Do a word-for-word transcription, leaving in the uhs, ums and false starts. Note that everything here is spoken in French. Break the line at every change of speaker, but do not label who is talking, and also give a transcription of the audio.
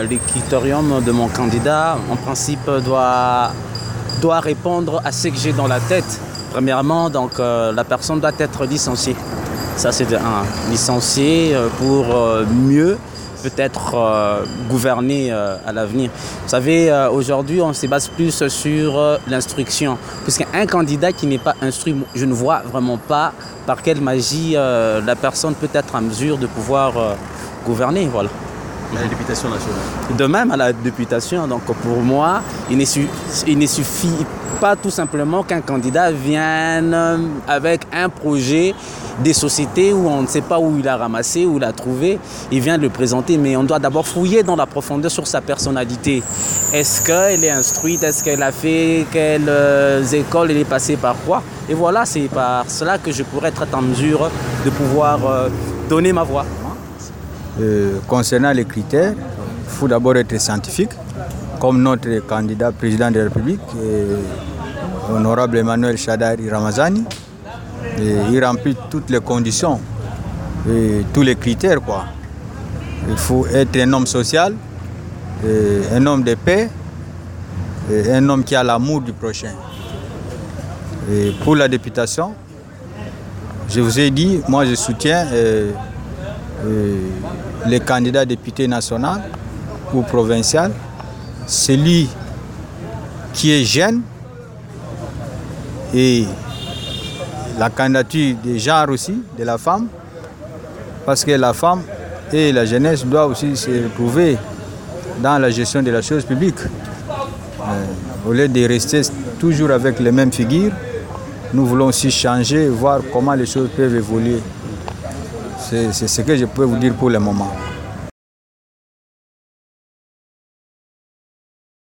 le critérium de mon candidat, en principe, doit, doit répondre à ce que j'ai dans la tête. Premièrement, donc, euh, la personne doit être licenciée. Ça, c'est de un. Licenciée euh, pour euh, mieux peut-être euh, gouverner euh, à l'avenir. Vous savez, euh, aujourd'hui, on se base plus sur euh, l'instruction. Puisqu'un candidat qui n'est pas instruit, je ne vois vraiment pas par quelle magie euh, la personne peut être en mesure de pouvoir euh, gouverner. Voilà.
À la députation nationale.
De même à la députation. Donc pour moi, il ne, su- il ne suffit pas tout simplement qu'un candidat vienne avec un projet des sociétés où on ne sait pas où il a ramassé, où il a trouvé. Il vient de le présenter, mais on doit d'abord fouiller dans la profondeur sur sa personnalité. Est-ce qu'elle est instruite? Est-ce qu'elle a fait quelles euh, écoles? Elle est passée par quoi? Et voilà, c'est par cela que je pourrais être en mesure de pouvoir euh, donner ma voix.
Euh, concernant les critères, il faut d'abord être scientifique, comme notre candidat président de la République, euh, honorable Emmanuel Shadari Ramazani. Et il remplit toutes les conditions, et tous les critères, quoi. Il faut être un homme social, un homme de paix, et un homme qui a l'amour du prochain. Et pour la députation, je vous ai dit, moi je soutiens euh, euh, les candidats députés nationaux ou provinciaux, celui qui est jeune et la candidature des genres aussi, de la femme, parce que la femme et la jeunesse doivent aussi se retrouver dans la gestion de la chose publique. Euh, au lieu de rester toujours avec les mêmes figures, nous voulons aussi changer, voir comment les choses peuvent évoluer. C'est, c'est ce que je peux vous dire pour le moment.